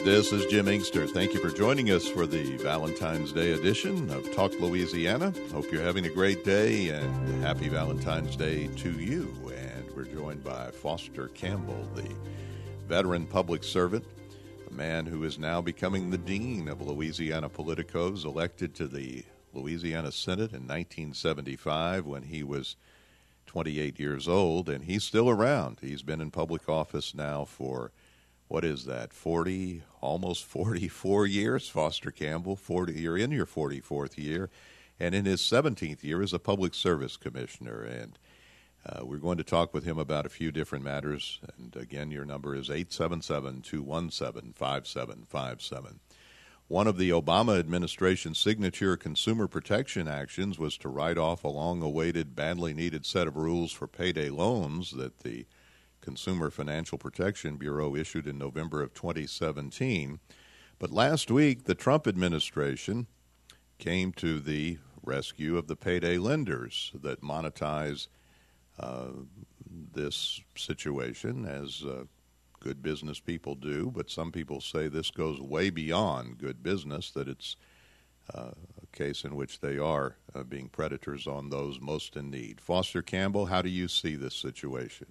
This is Jim Inkster. Thank you for joining us for the Valentine's Day edition of Talk Louisiana. Hope you're having a great day, and happy Valentine's Day to you. And we're joined by Foster Campbell, the veteran public servant, a man who is now becoming the dean of Louisiana Politicos, elected to the Louisiana Senate in 1975 when he was 28 years old, and he's still around. He's been in public office now for, what is that, almost 44 years, Foster Campbell. You're in your 44th year, and in his 17th year as a public service commissioner. And we're going to talk with him about a few different matters. And again, your number is 877-217-5757. One of the Obama administration's signature consumer protection actions was to write off a long-awaited, badly needed set of rules for payday loans that the Consumer Financial Protection Bureau issued in November of 2017. But last week, the Trump administration came to the rescue of the payday lenders that monetize this situation, as good business people do. But some people say this goes way beyond good business, that it's a case in which they are being predators on those most in need. Foster Campbell, how do you see this situation?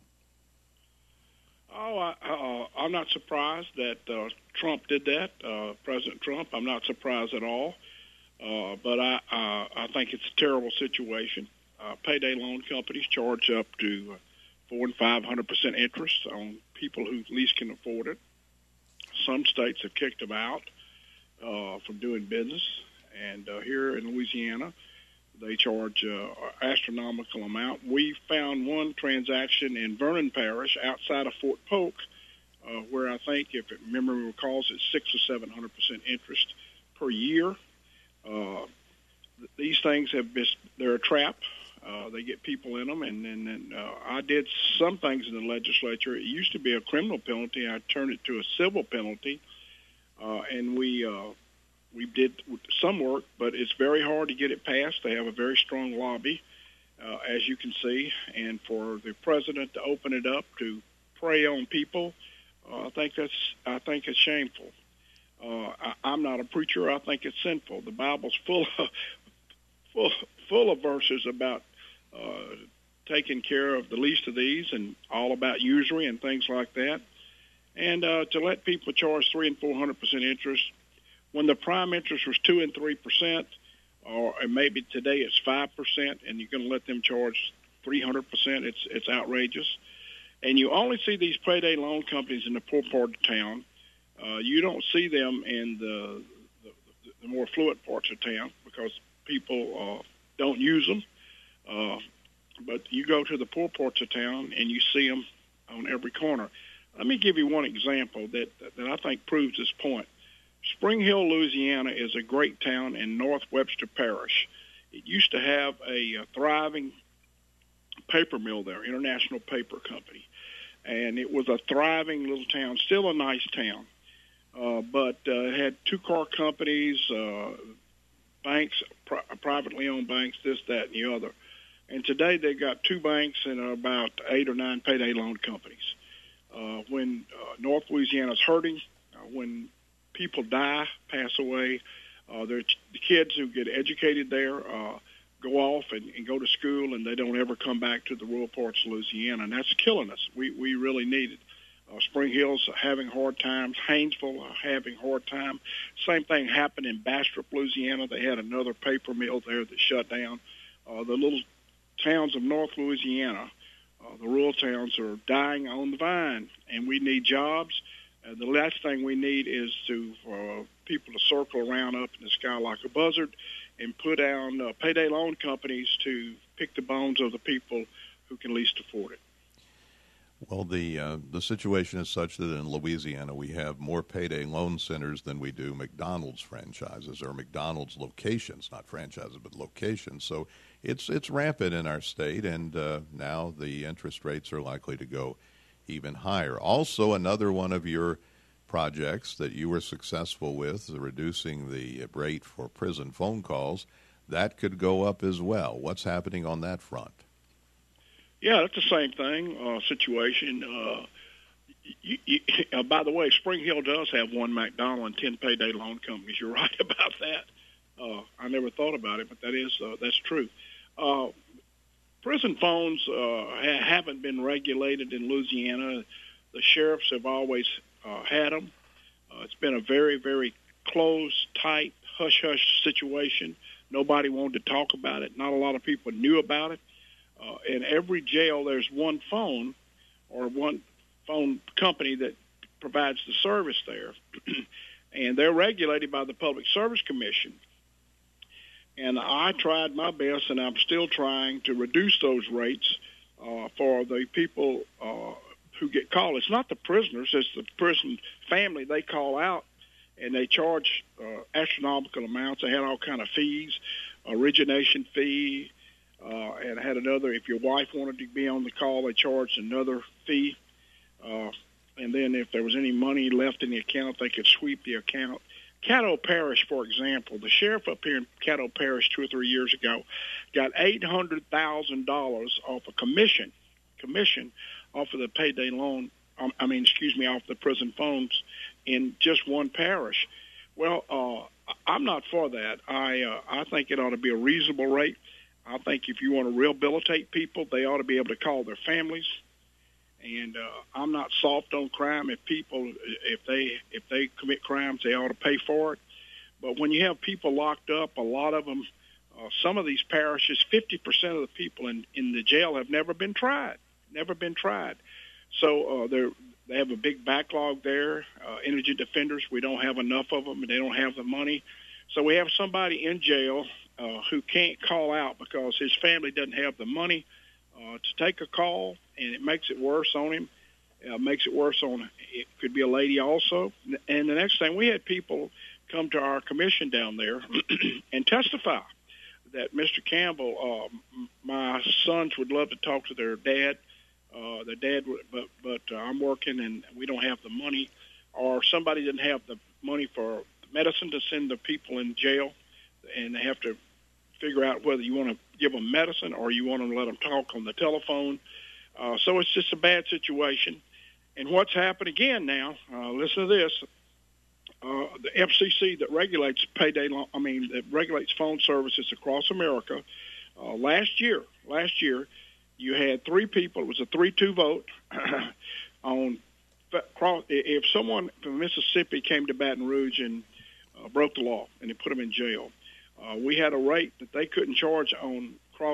I'm not surprised that Trump did that, President Trump. I'm not surprised at all. But I think it's a terrible situation. Payday loan companies charge up to 400% and 500% interest on people who least can afford it. Some states have kicked them out from doing business, and here in Louisiana, they charge astronomical amount. We found one transaction in Vernon Parish outside of Fort Polk, where I think, if memory recalls, it's 600% or 700% interest per year. These things they're a trap. They get people in them, and then I did some things in the legislature. It used to be a criminal penalty. I turned it to a civil penalty, and we did some work, but it's very hard to get it passed. They have a very strong lobby, as you can see, and for the president to open it up to prey on people, I think it's shameful. I'm not a preacher. I think it's sinful. The Bible's full of verses about taking care of the least of these, and all about usury and things like that. And to let people charge 300% and 400% interest when the prime interest was 2% and 3%, or maybe today it's 5%, and you're going to let them charge 300%, it's outrageous. And you only see these payday loan companies in the poor part of town. You don't see them in the more affluent parts of town because people don't use them. But you go to the poor parts of town and you see them on every corner. Let me give you one example that I think proves this point. Spring Hill, Louisiana is a great town in North Webster Parish. It used to have a thriving paper mill there, International Paper Company. And it was a thriving little town, still a nice town. But it had two-car companies, banks, privately owned banks, this, that, and the other. And today they've got two banks and about 8 or 9 payday loan companies. When North Louisiana's hurting, when people die, pass away, the kids who get educated there go off and go to school, and they don't ever come back to the rural parts of Louisiana, and that's killing us. We really need it. Spring Hill's having hard times. Haynesville having hard time. Same thing happened in Bastrop, Louisiana. They had another paper mill there that shut down. The little towns of North Louisiana, the rural towns, are dying on the vine, and we need jobs. The last thing we need is for people to circle around up in the sky like a buzzard and put down payday loan companies to pick the bones of the people who can least afford it. Well, the situation is such that in Louisiana we have more payday loan centers than we do McDonald's franchises, or McDonald's locations, not franchises, but locations. So it's rampant in our state, and now the interest rates are likely to go even higher. Also, another one of your projects that you were successful with, reducing the rate for prison phone calls, that could go up as well. What's happening on that front? Yeah, that's the same thing, situation. By the way, Spring Hill does have one McDonald and 10 payday loan companies. You're right about that. I never thought about it, but that's true. Prison phones haven't been regulated in Louisiana. The sheriffs have always had them. It's been a very, very closed, tight, hush-hush situation. Nobody wanted to talk about it. Not a lot of people knew about it. In every jail, there's one phone or one phone company that provides the service there. And they're regulated by the Public Service Commission. And I tried my best, and I'm still trying to reduce those rates for the people who get called. It's not the prisoners, it's the prison family. They call out, and they charge astronomical amounts. They had all kind of fees, origination fee, and had another. If your wife wanted to be on the call, they charged another fee. And then if there was any money left in the account, they could sweep the account. Caddo Parish, for example, the sheriff up here in Caddo Parish 2 or 3 years ago got $800,000 off a commission off of the payday loan. Off the prison phones in just one parish. Well, I'm not for that. I think it ought to be a reasonable rate. I think if you want to rehabilitate people, they ought to be able to call their families. And I'm not soft on crime. If they commit crimes, they ought to pay for it. But when you have people locked up, a lot of them, some of these parishes, 50% of the people in the jail have never been tried. So they have a big backlog there. Indigent defenders, we don't have enough of them, and they don't have the money. So we have somebody in jail who can't call out because his family doesn't have the money to take a call, and it makes it worse on him. It could be a lady also. And the next thing, we had people come to our commission down there and testify that Mr. Campbell, my sons would love to talk to their dad. But I'm working and we don't have the money, or somebody didn't have the money for medicine to send the people in jail, and they have to figure out whether you want to give them medicine or you want to let them talk on the telephone. So it's just a bad situation. And what's happened again now, listen to this, the FCC that regulates that regulates phone services across America, last year, you had 3 people. It was a 3-2 vote on if someone from Mississippi came to Baton Rouge and broke the law and they put them in jail. We had a rate that they couldn't charge on cross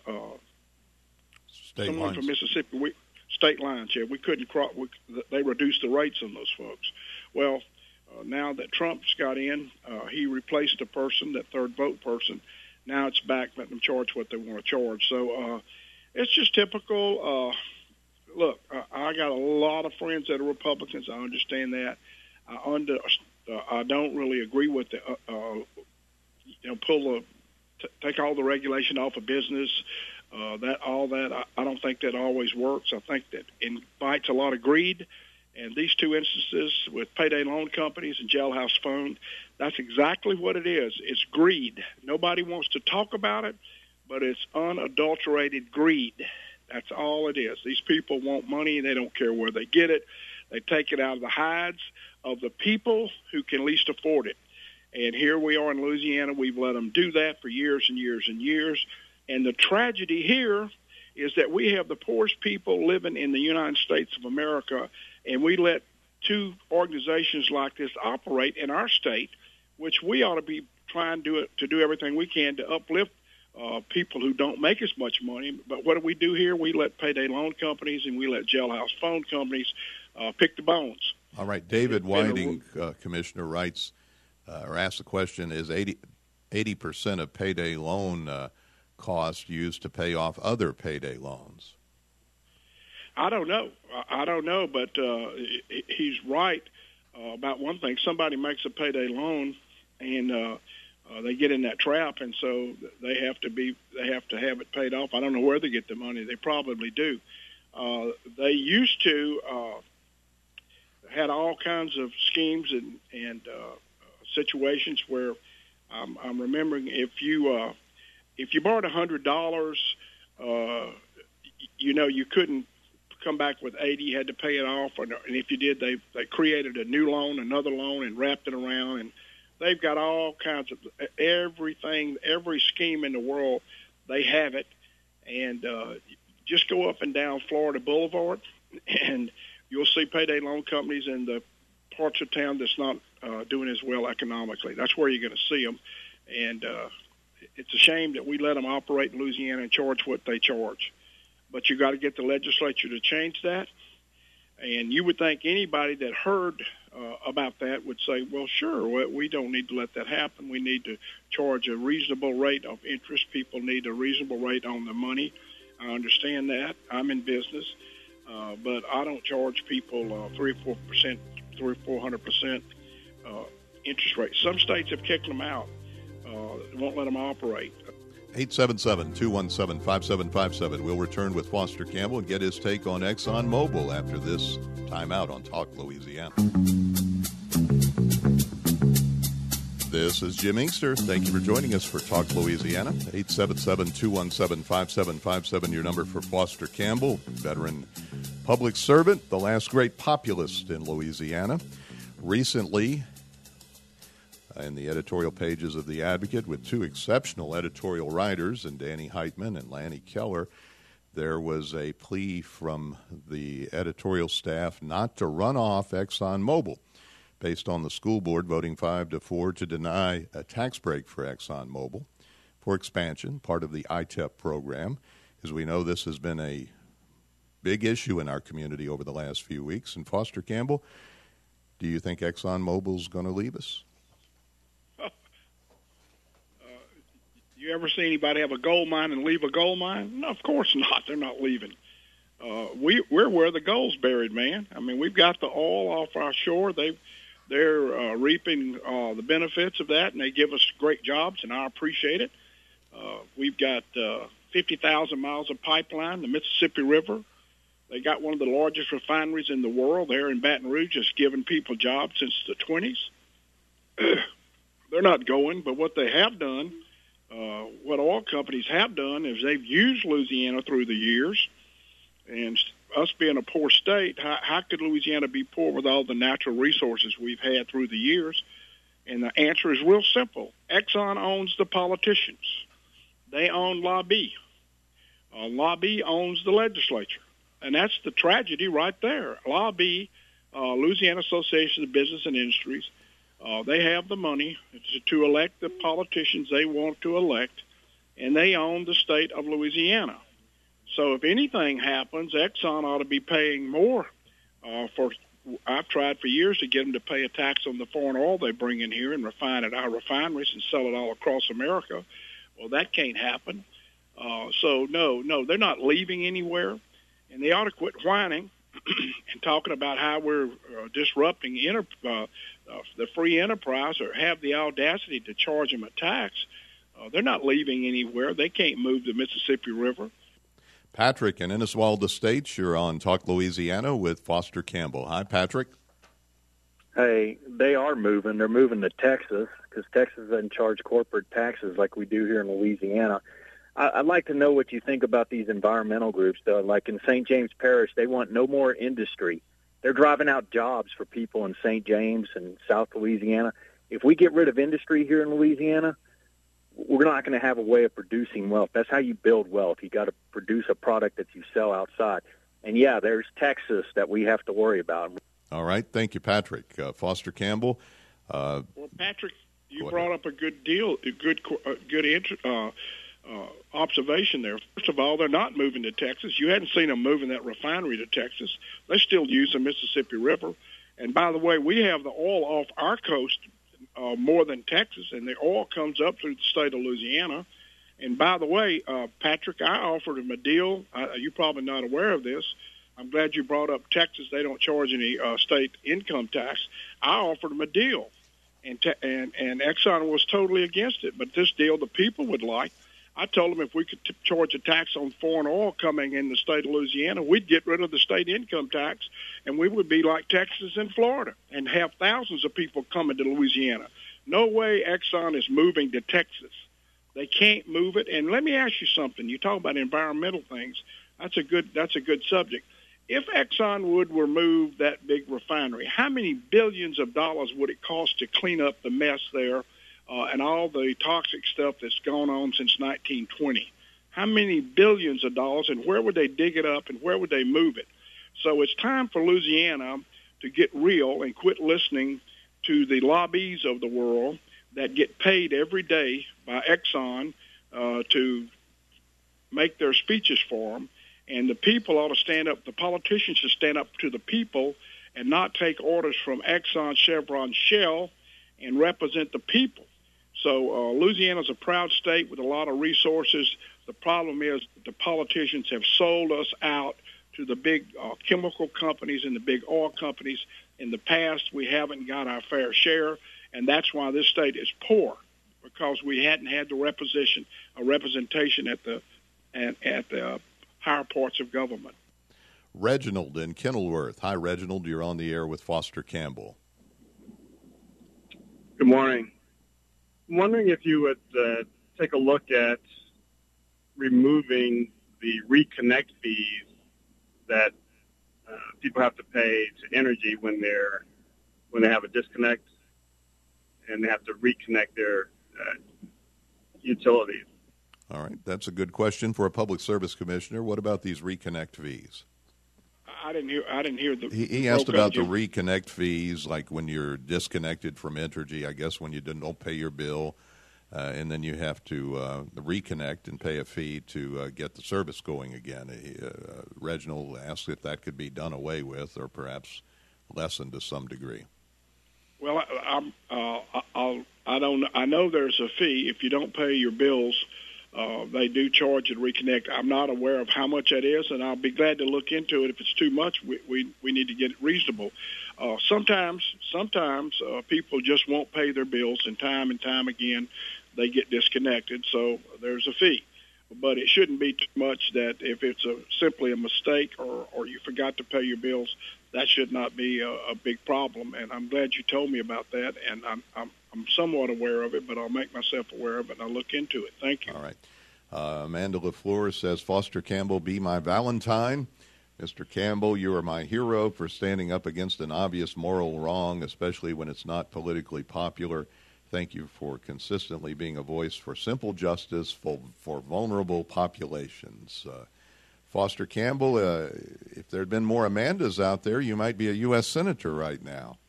state someone lines. From Mississippi. State lines, yeah. We couldn't cross. They reduced the rates on those folks. Well, now that Trump's got in, he replaced a person, that third vote person. Now it's back, letting them charge what they want to charge. So it's just typical. Look, I got a lot of friends that are Republicans. I understand that. I don't really agree with the take all the regulation off of business. I don't think that always works. I think that invites a lot of greed. And these 2 instances with payday loan companies and jailhouse phone, that's exactly what it is. It's greed. Nobody wants to talk about it, but it's unadulterated greed. That's all it is. These people want money. They don't care where they get it. They take it out of the hides of the people who can least afford it. And here we are in Louisiana. We've let them do that for years and years and years. And the tragedy here is that we have the poorest people living in the United States of America, and we let 2 organizations like this operate in our state, which we ought to be trying to do everything we can to uplift people who don't make as much money. But what do we do here? We let payday loan companies and we let jailhouse phone companies pick the bones. All right. David Whiting, Commissioner, writes or asks the question, is 80% of payday loan costs used to pay off other payday loans? I don't know, but he's right about one thing. Somebody makes a payday loan, and they get in that trap, and so they have to have it paid off. I don't know where they get the money. They probably do. They used to had all kinds of schemes and situations where I'm remembering if you borrowed $100, you couldn't come back with 80, you had to pay it off. And if you did, they created a new loan, another loan, and wrapped it around. And they've got all kinds of everything, every scheme in the world. They have it. And just go up and down Florida Boulevard, and you'll see payday loan companies in the parts of town that's not doing as well economically. That's where you're going to see them. And it's a shame that we let them operate in Louisiana and charge what they charge. But you got to get the legislature to change that. And you would think anybody that heard about that would say, well, sure, we don't need to let that happen. We need to charge a reasonable rate of interest. People need a reasonable rate on the money. I understand that. I'm in business. But I don't charge people 3 or 4%, 400% interest rate. Some states have kicked them out. Won't let them operate. 877-217-5757. We'll return with Foster Campbell and get his take on ExxonMobil after this timeout on Talk Louisiana. This is Jim Inkster. Thank you for joining us for Talk Louisiana. 877-217-5757, your number for Foster Campbell, veteran public servant, the last great populist in Louisiana. Recently, in the editorial pages of The Advocate, with two exceptional editorial writers, and Danny Heitman and Lanny Keller, there was a plea from the editorial staff not to run off ExxonMobil, based on the school board voting 5-4 to deny a tax break for ExxonMobil for expansion, part of the ITEP program. As we know, this has been a big issue in our community over the last few weeks. And Foster Campbell, do you think ExxonMobil's going to leave us? You ever see anybody have a gold mine and leave a gold mine? No, of course not. They're not leaving. We're where the gold's buried, man. I mean, we've got the oil off our shore. They're reaping the benefits of that, and they give us great jobs, and I appreciate it. We've got 50,000 miles of pipeline, the Mississippi River. They got one of the largest refineries in the world there in Baton Rouge, just giving people jobs since the 20s. They're not going, but what they have done, what oil companies have done is they've used Louisiana through the years. And us being a poor state, how could Louisiana be poor with all the natural resources we've had through the years? And the answer is real simple. Exxon owns the politicians. They own Lobby. Lobby owns the legislature. And that's the tragedy right there. Lobby, Louisiana Association of Business and Industries, they have the money to elect the politicians they want to elect, and they own the state of Louisiana. So if anything happens, Exxon ought to be paying more I've tried for years to get them to pay a tax on the foreign oil they bring in here and refine at our refineries and sell it all across America. Well, that can't happen. So, no, they're not leaving anywhere, and they ought to quit whining and talking about how we're disrupting the free enterprise or have the audacity to charge them a tax. They're not leaving anywhere. They can't move the Mississippi River. Patrick in Inniswald Estates, you're on Talk Louisiana with Foster Campbell. Hi, Patrick. Hey, they are moving. They're moving to Texas because Texas doesn't charge corporate taxes like we do here in Louisiana. I'd like to know what you think about these environmental groups, though. Like in St. James Parish, they want no more industry. They're driving out jobs for people in St. James and South Louisiana. If we get rid of industry here in Louisiana, we're not going to have a way of producing wealth. That's how you build wealth. You got to produce a product that you sell outside. And, yeah, there's Texas that we have to worry about. All right. Thank you, Patrick. Foster Campbell. Well, Patrick, you brought up a good deal, a good observation there. First of all, they're not moving to Texas. You hadn't seen them moving that refinery to Texas. They still use the Mississippi River. And, by the way, we have the oil off our coast more than Texas, and the oil comes up through the state of Louisiana. And by the way, Patrick, I offered him a deal. You're probably not aware of this. I'm glad you brought up Texas. They don't charge any state income tax. I offered him a deal, and Exxon was totally against it. But this deal the people would like. I told them if we could charge a tax on foreign oil coming in the state of Louisiana, we'd get rid of the state income tax, and we would be like Texas and Florida and have thousands of people coming to Louisiana. No way Exxon is moving to Texas. They can't move it. And let me ask you something. You talk about environmental things. That's a good subject. if Exxon would remove that big refinery, how many billions of dollars would it cost to clean up the mess there and all the toxic stuff that's gone on since 1920? How many billions of dollars, and where would they dig it up, and where would they move it? So it's time for Louisiana to get real and quit listening to the lobbies of the world that get paid every day by Exxon to make their speeches for them. And the people ought to stand up, the politicians should stand up to the people and not take orders from Exxon, Chevron, Shell, and represent the people. So Louisiana's a proud state with a lot of resources. The problem is the politicians have sold us out to the big chemical companies and the big oil companies. In the past, we haven't got our fair share, and that's why this state is poor, because we hadn't had the representation at the higher parts of government. Reginald in Kenilworth. Hi, Reginald. You're on the air with Foster Campbell. Good morning. I'm wondering if you would take a look at removing the reconnect fees that people have to pay to Energy when they have a disconnect and they have to reconnect their utilities. All right, that's a good question for a public service commissioner. What about these reconnect fees? I didn't hear the. He asked about the reconnect fees, like when you're disconnected from Entergy. I guess when you don't pay your bill, and then you have to reconnect and pay a fee to get the service going again. Reginald asked if that could be done away with, or perhaps lessened to some degree. Well, I don't. I know there's a fee if you don't pay your bills. They do charge at reconnect. I'm not aware of how much that is, and I'll be glad to look into it. If it's too much, we need to get it reasonable. Sometimes people just won't pay their bills, and time again they get disconnected. So there's a fee, but it shouldn't be too much. That if it's simply a mistake or you forgot to pay your bills, that should not be a big problem. And I'm glad you told me about that, and I'm somewhat aware of it, but I'll make myself aware of it, and I'll look into it. Thank you. All right. Amanda LaFleur says, Foster Campbell, be my Valentine. Mr. Campbell, you are my hero for standing up against an obvious moral wrong, especially when it's not politically popular. Thank you for consistently being a voice for simple justice for vulnerable populations. Foster Campbell, if there had been more Amandas out there, you might be a U.S. Senator right now.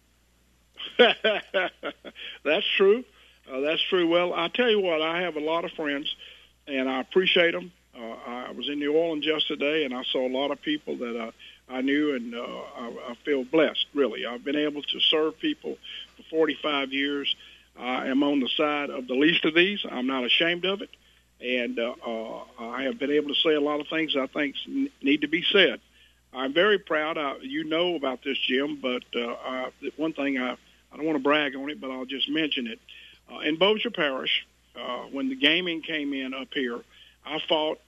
That's true. That's true. Well, I tell you what, I have a lot of friends, and I appreciate them. I was in New Orleans yesterday, and I saw a lot of people that I knew, and I feel blessed, really. I've been able to serve people for 45 years. I am on the side of the least of these. I'm not ashamed of it, and I have been able to say a lot of things I think need to be said. I'm very proud. You know about this, Jim, but one thing I don't want to brag on it, but I'll just mention it. In Bossier Parish, when the gaming came in up here, I fought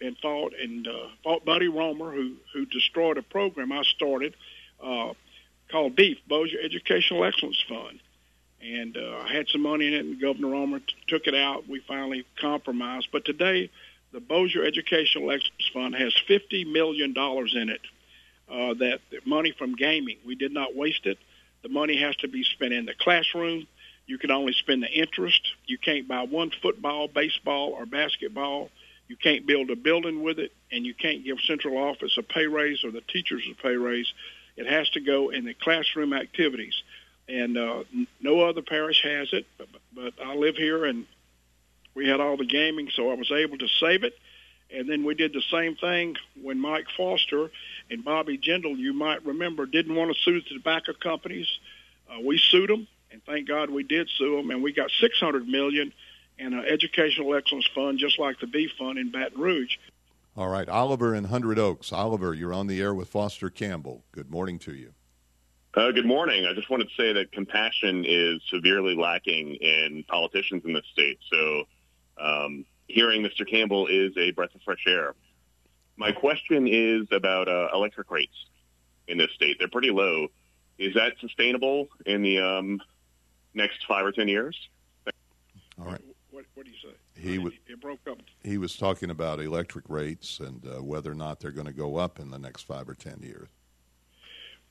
Buddy Romer, who destroyed a program I started called BEEF, Bossier Educational Excellence Fund. And I had some money in it, and Governor Romer took it out. We finally compromised. But today, the Bossier Educational Excellence Fund has $50 million in it, that money from gaming. We did not waste it. The money has to be spent in the classroom. You can only spend the interest. You can't buy one football, baseball, or basketball. You can't build a building with it, and you can't give central office a pay raise or the teachers a pay raise. It has to go in the classroom activities. And no other parish has it, but I live here, and we had all the gaming, so I was able to save it. And then we did the same thing when Mike Foster and Bobby Jindal, you might remember, didn't want to sue the tobacco companies. We sued them, and thank God we did sue them, and we got $600 million in an educational excellence fund, just like the BEEF fund in Baton Rouge. All right, Oliver in 100 Oaks. Oliver, you're on the air with Foster Campbell. Good morning to you. Good morning. I just wanted to say that compassion is severely lacking in politicians in this state. So hearing Mr. Campbell is a breath of fresh air. My question is about electric rates in this state. They're pretty low. Is that sustainable in the next 5 or 10 years? All right. What do you say? It broke up. He was talking about electric rates and whether or not they're going to go up in the next 5 or 10 years.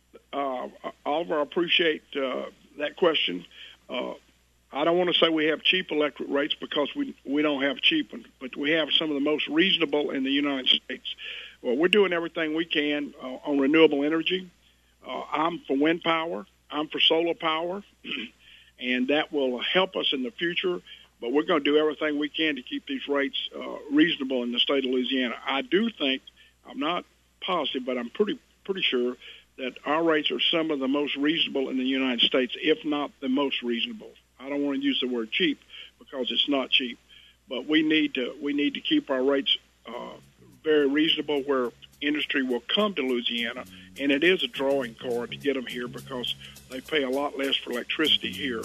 Oliver, I appreciate that question. I don't want to say we have cheap electric rates because we don't have cheap ones, but we have some of the most reasonable in the United States. Well, we're doing everything we can on renewable energy. I'm for wind power. I'm for solar power, and that will help us in the future. But we're going to do everything we can to keep these rates reasonable in the state of Louisiana. I do think, I'm not positive, but I'm pretty sure that our rates are some of the most reasonable in the United States, if not the most reasonable. I don't want to use the word cheap because it's not cheap, but we need to keep our rates very reasonable where industry will come to Louisiana, and it is a drawing card to get them here because they pay a lot less for electricity here.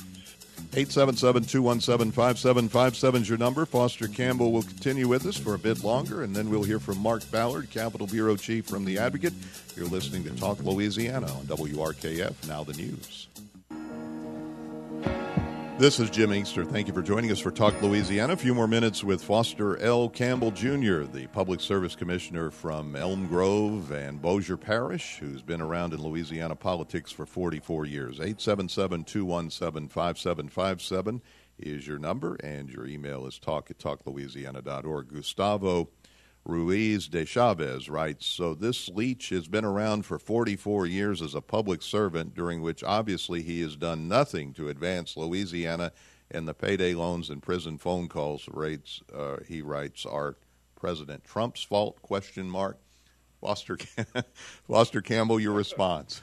877-217-5757 is your number. Foster Campbell will continue with us for a bit longer, and then we'll hear from Mark Ballard, Capitol Bureau Chief from The Advocate. You're listening to Talk Louisiana on WRKF, Now the News. This is Jim Inkster. Thank you for joining us for Talk Louisiana. A few more minutes with Foster L. Campbell, Jr., the Public Service Commissioner from Elm Grove and Bossier Parish, who's been around in Louisiana politics for 44 years. 877-217-5757 is your number, and your email is talk@talklouisiana.org. Gustavo Ruiz de Chavez writes, so this Leach has been around for 44 years as a public servant, during which obviously he has done nothing to advance Louisiana, and the payday loans and prison phone calls rates, he writes, are President Trump's fault, ? Foster Campbell, your response.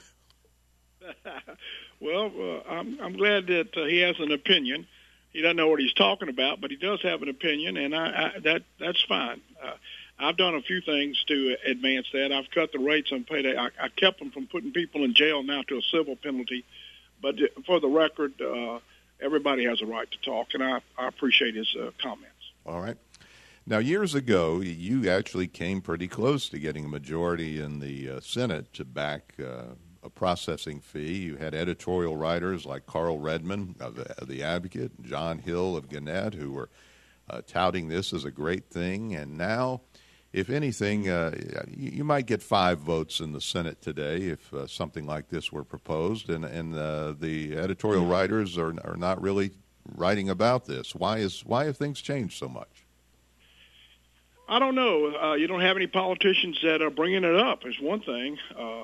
Well, I'm glad that he has an opinion. He doesn't know what he's talking about, but he does have an opinion, and that's fine. I've done a few things to advance that. I've cut the rates on payday. I kept them from putting people in jail now to a civil penalty. But for the record, everybody has a right to talk, and I appreciate his comments. All right. Now, years ago, you actually came pretty close to getting a majority in the Senate to back a processing fee. You had editorial writers like Carl Redmond of the Advocate, John Hill of Gannett, who were touting this as a great thing. And now, if anything, you might get 5 votes in the Senate today if something like this were proposed, and the editorial writers are not really writing about this. Why have things changed so much? I don't know. You don't have any politicians that are bringing it up is one thing.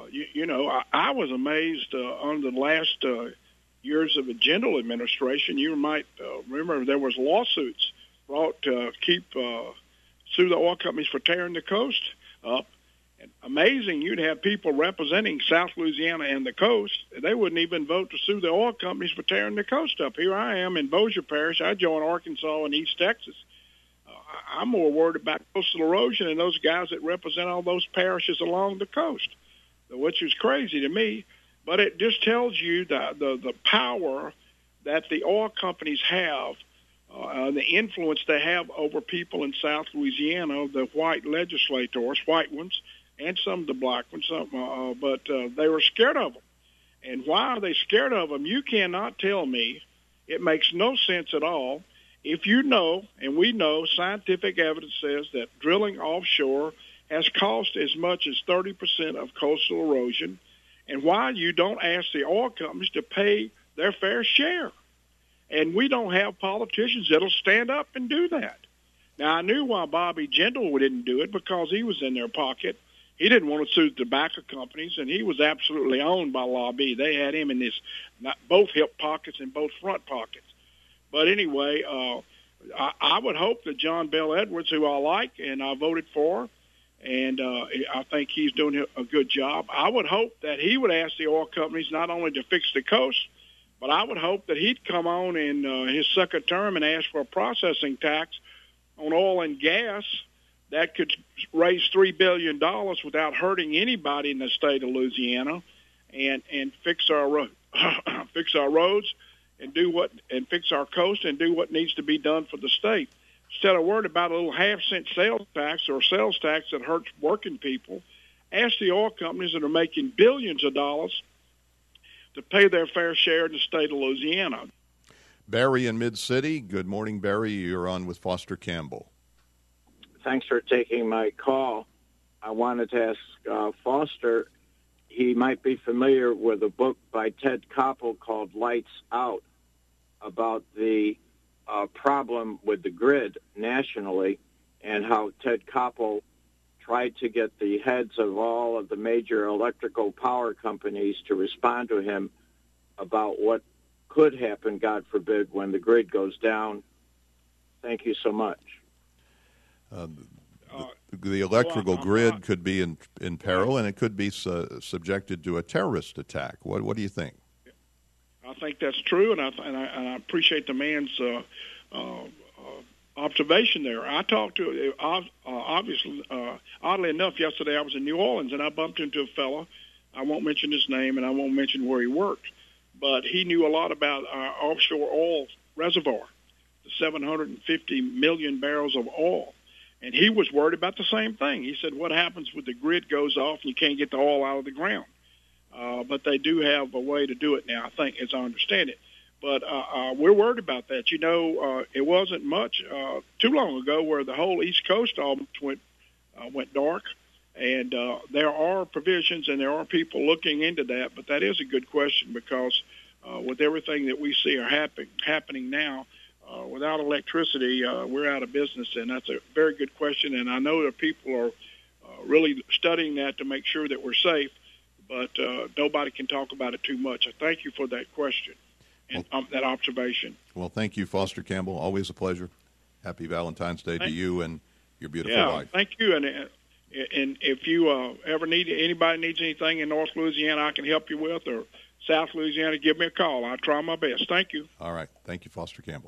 I was amazed under the last years of the Jindal administration. You might remember there was lawsuits brought to sue the oil companies for tearing the coast up. And amazing, you'd have people representing South Louisiana and the coast. They wouldn't even vote to sue the oil companies for tearing the coast up. Here I am in Bossier Parish. I join Arkansas and East Texas. I'm more worried about coastal erosion and those guys that represent all those parishes along the coast, which is crazy to me. But it just tells you the power that the oil companies have, the influence they have over people in South Louisiana, the white legislators, white ones, and some of the black ones, but they were scared of them. And why are they scared of them? You cannot tell me. It makes no sense at all. If you know, and we know, scientific evidence says that drilling offshore has cost as much as 30% of coastal erosion, and why you don't ask the oil companies to pay their fair share. And we don't have politicians that'll stand up and do that. Now, I knew why Bobby Jindal didn't do it, because he was in their pocket. He didn't want to sue the tobacco companies, and he was absolutely owned by lobby. They had him in both hip pockets and both front pockets. But anyway, I would hope that John Bel Edwards, who I like and I voted for, and I think he's doing a good job, I would hope that he would ask the oil companies not only to fix the coast, but I would hope that he'd come on in his second term and ask for a processing tax on oil and gas that could raise $3 billion without hurting anybody in the state of Louisiana, and fix our roads and fix our coast and do what needs to be done for the state. Instead of worried about a little half-cent sales tax or sales tax that hurts working people, ask the oil companies that are making billions of dollars to pay their fair share in the state of Louisiana. Barry in Mid-City. Good morning, Barry. You're on with Foster Campbell. Thanks for taking my call. I wanted to ask Foster, he might be familiar with a book by Ted Koppel called Lights Out about the problem with the grid nationally and how Ted Koppel tried to get the heads of all of the major electrical power companies to respond to him about what could happen, God forbid, when the grid goes down. Thank you so much. The electrical grid could be in peril, and it could be subjected to a terrorist attack. What do you think? I think that's true, and I appreciate the man's observation there. I talked to, obviously, oddly enough, yesterday I was in New Orleans, and I bumped into a fellow. I won't mention his name, and I won't mention where he worked, but he knew a lot about our offshore oil reservoir, the 750 million barrels of oil. And he was worried about the same thing. He said, what happens when the grid goes off and you can't get the oil out of the ground? But they do have a way to do it now, I think, as I understand it. But we're worried about that. You know, it wasn't much too long ago where the whole East Coast almost went dark. And there are provisions and there are people looking into that. But that is a good question because with everything that we see are happening now, without electricity, we're out of business, and that's a very good question. And I know that people are really studying that to make sure that we're safe, but nobody can talk about it too much. I thank you for that question and that observation. Well, thank you, Foster Campbell. Always a pleasure. Happy Valentine's Day to you and your beautiful wife. Thank you. And if you ever anybody needs anything in North Louisiana I can help you with, or South Louisiana, give me a call. I'll try my best. Thank you. All right. Thank you, Foster Campbell.